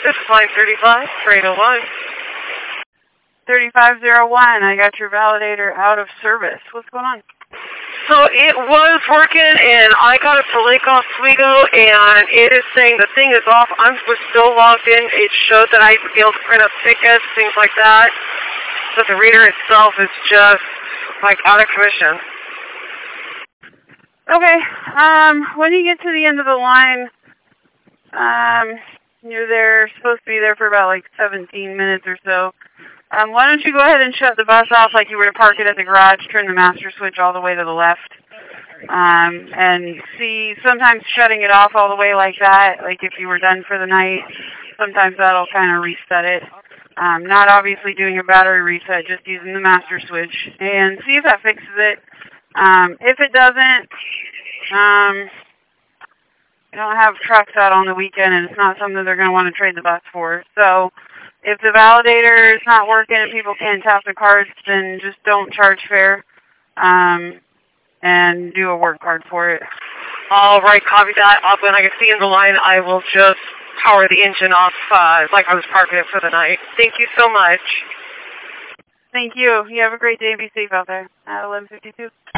This is line 35, Fredo line. 3501, I got your validator out of service. What's going on? So it was working, and I got it for Lake Oswego, and it is saying the thing is off. I was still logged in. It showed that I'd be able to print up tickets, things like that. But the reader itself is just, like, out of commission. Okay, when you get to the end of the line, you're supposed to be there for about, like, 17 minutes or so. Why don't you go ahead and shut the bus off like you were to park it at the garage, turn the master switch all the way to the left, and see, sometimes shutting it off all the way like that, like if you were done for the night, sometimes that'll kind of reset it. Not obviously doing a battery reset, just using the master switch, and see if that fixes it. If it doesn't, I don't have trucks out on the weekend, and it's not something they're going to want to trade the bus for, so if the validator is not working and people can't tap the cards, then just don't charge fare, and do a work card for it. All right, copy that. When I get to the end of the line, I will just power the engine off like I was parking it for the night. Thank you so much. Thank you. You have a great day. Be safe out there at 11:52.